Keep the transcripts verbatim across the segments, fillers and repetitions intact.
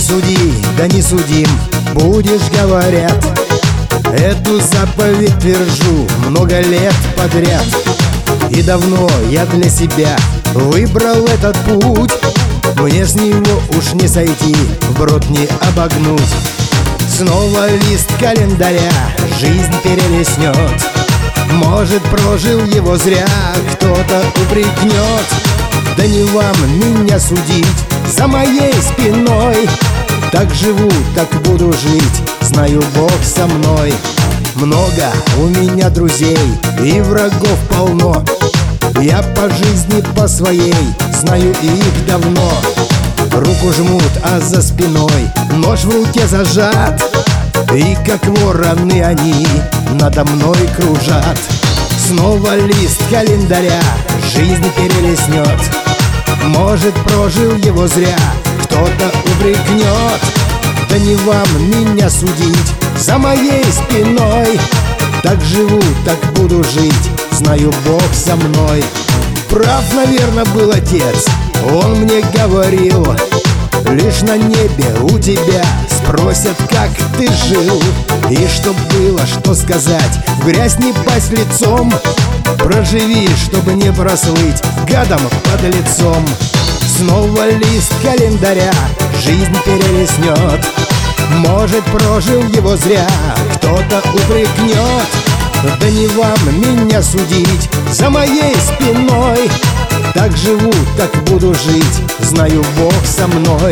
суди, да не судим будешь, говорят. Эту заповедь твержу много лет подряд. И давно я для себя выбрал этот путь. Мне с него уж не сойти, вброд не обогнуть. Снова лист календаря жизнь перелистнет. Может, прожил его зря, кто-то упрекнет. Да не вам меня судить за моей спиной. Так живу, так буду жить, знаю, Бог со мной. Много у меня друзей и врагов полно. Я по жизни по своей знаю их давно. Руку жмут, а за спиной нож в руке зажат. И как вороны они надо мной кружат. Снова лист календаря жизнь перелистнет. Может, прожил его зря, кто-то упрекнет. Да не вам меня судить за моей спиной. Так живу, так буду жить, знаю, Бог со мной. Прав, наверно, был отец, он мне говорил: лишь на небе у тебя спросят, как ты жил. И чтоб было что сказать, в грязь не пасть лицом. Проживи, чтобы не прослыть гадом под лицом. Снова лист календаря жизнь перелистнет. Может, прожил его зря, кто-то упрекнет. Да не вам меня судить за моей спиной. Так живу, так буду жить, знаю, Бог со мной.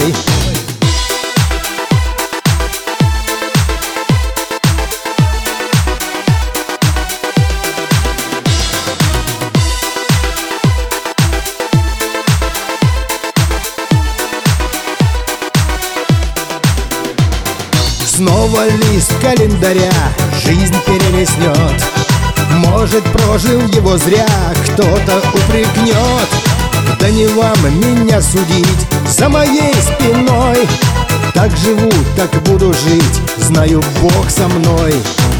Снова лист календаря жизнь перелистнет. Может, прожил его зря, кто-то упрекнет. Да не вам меня судить за моей спиной. Так живу, так буду жить, знаю, Бог со мной.